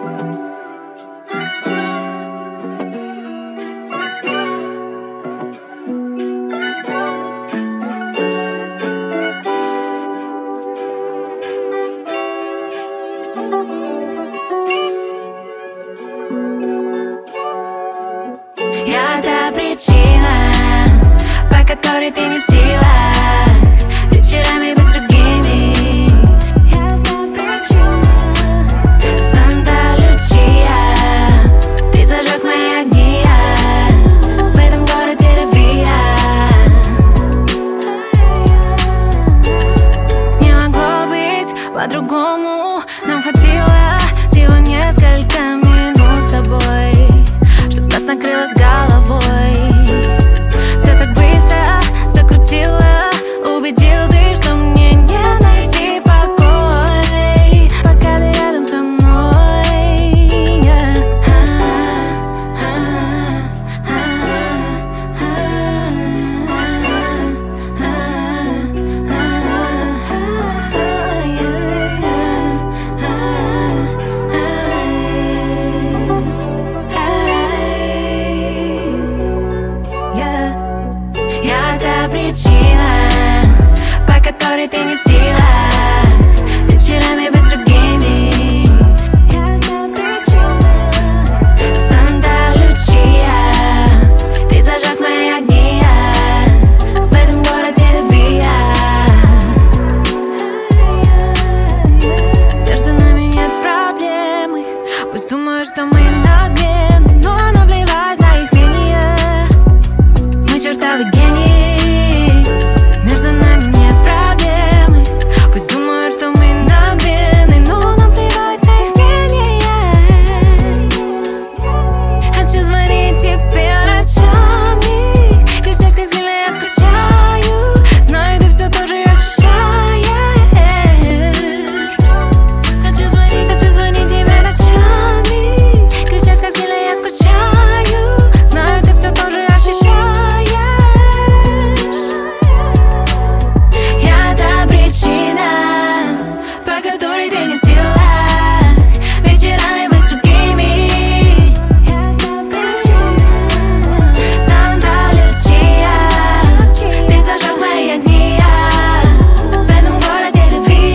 Я та причина, по которой ты не в силах вечерами быть с другими. Я та причина, Санта Лючия, ты зажег мои огни в этом городе любви. Не могло быть по-другому, нам хватило всего несколько минут с тобой, чтоб нас накрыло с головой. Все так быстро закрутило, убедил ты, что мне не найти покой, пока ты рядом со мной. Я та причина, по которой ты не в силах вечерами быть с другими. Я та причина, Санта Лючия, ты зажег мои огни в этом городе любви. Между нами нет проблемы, пусть думают, что мы надменны, но наплевать на их мнение. Мы чертовы гении, между нами нет проблемы, пусть думают, что мы надменны, но наплевать на их мнение. Хочу звонить тебе ночами, кричать, как сильно я скучаю, знаю, ты все тоже ощущаешь. Хочу звонить тебе ночами, кричать, как сильно я скучаю, знаю, ты все тоже ощущаешь. Я та причина, по которой ты не в силах вечерами быть с другими. Я та причина, Санта Лючия, ты зажег мои огни в этом городе любви.